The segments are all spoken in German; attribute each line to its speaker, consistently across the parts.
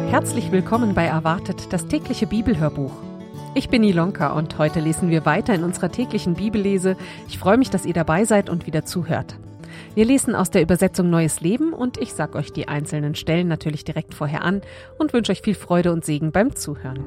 Speaker 1: Herzlich willkommen bei Erwartet, das tägliche Bibelhörbuch. Ich bin Ilonka und heute lesen wir weiter in unserer täglichen Bibellese. Ich freue mich, dass ihr dabei seid und wieder zuhört. Wir lesen aus der Übersetzung Neues Leben und ich sage euch die einzelnen Stellen natürlich direkt vorher an und wünsche euch viel Freude und Segen beim Zuhören.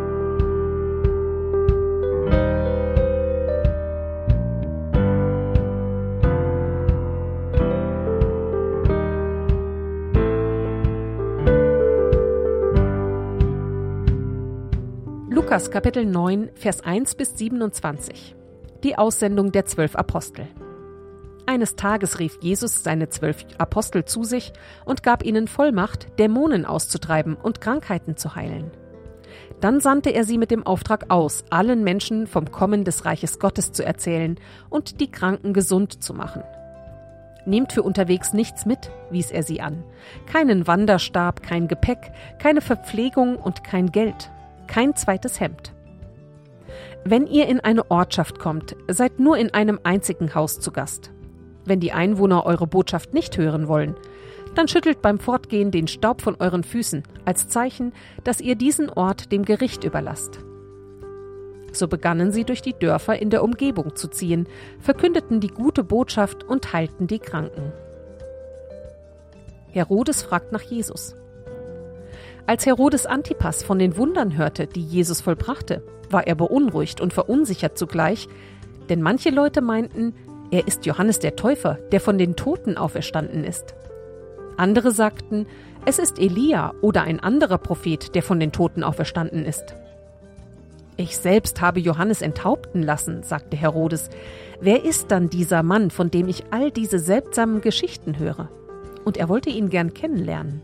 Speaker 1: Lukas Kapitel 9, Vers 1 bis 27. Die Aussendung der 12 Apostel. Eines Tages rief Jesus seine 12 Apostel zu sich und gab ihnen Vollmacht, Dämonen auszutreiben und Krankheiten zu heilen. Dann sandte er sie mit dem Auftrag aus, allen Menschen vom Kommen des Reiches Gottes zu erzählen und die Kranken gesund zu machen. Nehmt für unterwegs nichts mit, wies er sie an. Keinen Wanderstab, kein Gepäck, keine Verpflegung und kein Geld. Kein zweites Hemd. Wenn ihr in eine Ortschaft kommt, seid nur in einem einzigen Haus zu Gast. Wenn die Einwohner eure Botschaft nicht hören wollen, dann schüttelt beim Fortgehen den Staub von euren Füßen, als Zeichen, dass ihr diesen Ort dem Gericht überlasst. So begannen sie durch die Dörfer in der Umgebung zu ziehen, verkündeten die gute Botschaft und heilten die Kranken. Herodes fragt nach Jesus. Als Herodes Antipas von den Wundern hörte, die Jesus vollbrachte, war er beunruhigt und verunsichert zugleich, denn manche Leute meinten, er ist Johannes der Täufer, der von den Toten auferstanden ist. Andere sagten, es ist Elia oder ein anderer Prophet, der von den Toten auferstanden ist. Ich selbst habe Johannes enthaupten lassen, sagte Herodes. Wer ist dann dieser Mann, von dem ich all diese seltsamen Geschichten höre? Und er wollte ihn gern kennenlernen.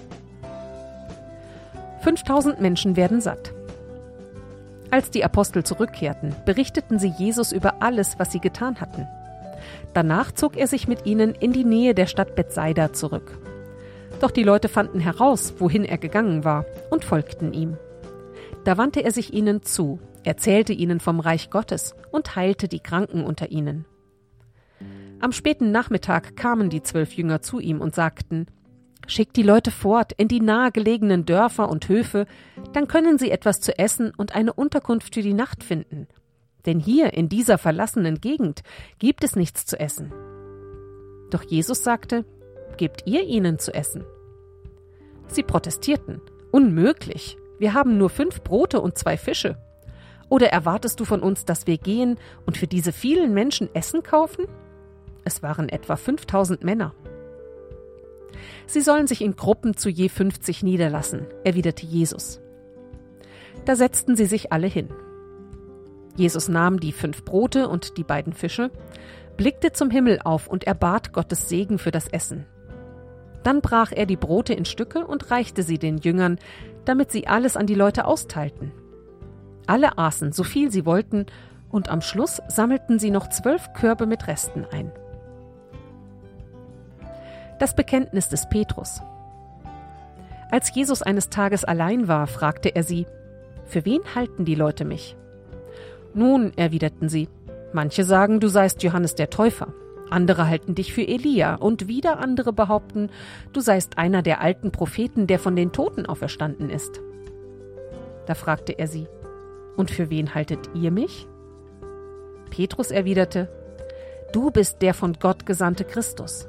Speaker 1: 5000 Menschen werden satt. Als die Apostel zurückkehrten, berichteten sie Jesus über alles, was sie getan hatten. Danach zog er sich mit ihnen in die Nähe der Stadt Bethsaida zurück. Doch die Leute fanden heraus, wohin er gegangen war, und folgten ihm. Da wandte er sich ihnen zu, erzählte ihnen vom Reich Gottes und heilte die Kranken unter ihnen. Am späten Nachmittag kamen die 12 Jünger zu ihm und sagten: Schickt die Leute fort in die nahegelegenen Dörfer und Höfe, dann können sie etwas zu essen und eine Unterkunft für die Nacht finden. Denn hier in dieser verlassenen Gegend gibt es nichts zu essen. Doch Jesus sagte: Gebt ihr ihnen zu essen. Sie protestierten: Unmöglich, wir haben nur 5 Brote und 2 Fische. Oder erwartest du von uns, dass wir gehen und für diese vielen Menschen Essen kaufen? Es waren etwa 5000 Männer. Sie sollen sich in Gruppen zu je 50 niederlassen, erwiderte Jesus. Da setzten sie sich alle hin. Jesus nahm die 5 Brote und die 2 Fische, blickte zum Himmel auf und erbat Gottes Segen für das Essen. Dann brach er die Brote in Stücke und reichte sie den Jüngern, damit sie alles an die Leute austeilten. Alle aßen, so viel sie wollten, und am Schluss sammelten sie noch 12 Körbe mit Resten ein. Das Bekenntnis des Petrus. Als Jesus eines Tages allein war, fragte er sie: Für wen halten die Leute mich? Nun, erwiderten sie, manche sagen, du seist Johannes der Täufer, andere halten dich für Elia und wieder andere behaupten, du seist einer der alten Propheten, der von den Toten auferstanden ist. Da fragte er sie: Und für wen haltet ihr mich? Petrus erwiderte: Du bist der von Gott gesandte Christus.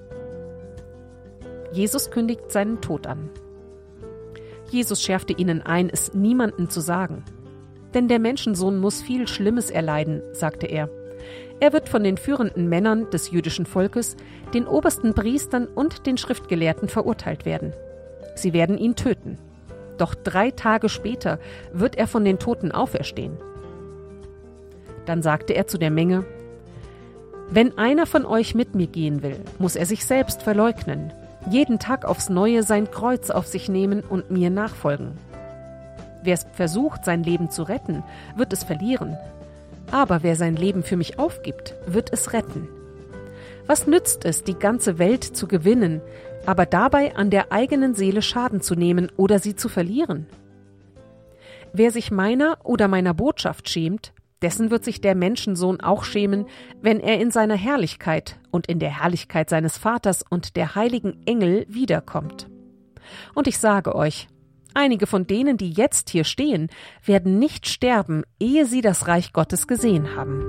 Speaker 1: Jesus kündigt seinen Tod an. Jesus schärfte ihnen ein, es niemandem zu sagen. Denn der Menschensohn muss viel Schlimmes erleiden, sagte er. Er wird von den führenden Männern des jüdischen Volkes, den obersten Priestern und den Schriftgelehrten verurteilt werden. Sie werden ihn töten. Doch 3 Tage später wird er von den Toten auferstehen. Dann sagte er zu der Menge: Wenn einer von euch mit mir gehen will, muss er sich selbst verleugnen, jeden Tag aufs Neue sein Kreuz auf sich nehmen und mir nachfolgen. Wer versucht, sein Leben zu retten, wird es verlieren. Aber wer sein Leben für mich aufgibt, wird es retten. Was nützt es, die ganze Welt zu gewinnen, aber dabei an der eigenen Seele Schaden zu nehmen oder sie zu verlieren? Wer sich meiner oder meiner Botschaft schämt, dessen wird sich der Menschensohn auch schämen, wenn er in seiner Herrlichkeit und in der Herrlichkeit seines Vaters und der heiligen Engel wiederkommt. Und ich sage euch, Einige von denen, die jetzt hier stehen, werden nicht sterben, ehe sie das Reich Gottes gesehen haben.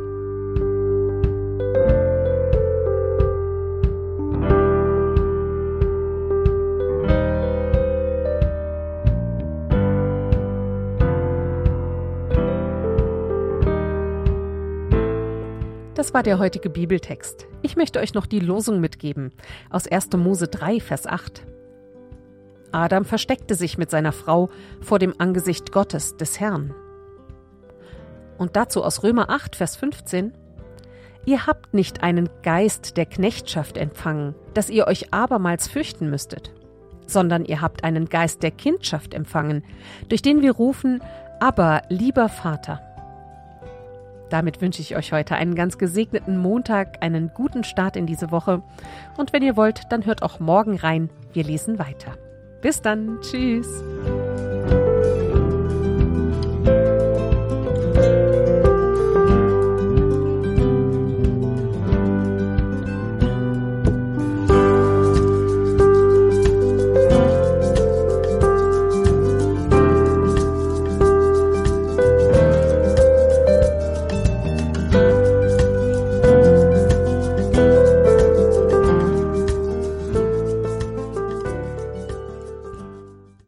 Speaker 1: Das war der heutige Bibeltext. Ich möchte euch noch die Losung mitgeben, aus 1. Mose 3, Vers 8. Adam versteckte sich mit seiner Frau vor dem Angesicht Gottes, des Herrn. Und dazu aus Römer 8, Vers 15. Ihr habt nicht einen Geist der Knechtschaft empfangen, dass ihr euch abermals fürchten müsstet, sondern ihr habt einen Geist der Kindschaft empfangen, durch den wir rufen, Abba, lieber Vater. Damit wünsche ich euch heute einen ganz gesegneten Montag, einen guten Start in diese Woche. Und wenn ihr wollt, dann hört auch morgen rein. Wir lesen weiter. Bis dann. Tschüss.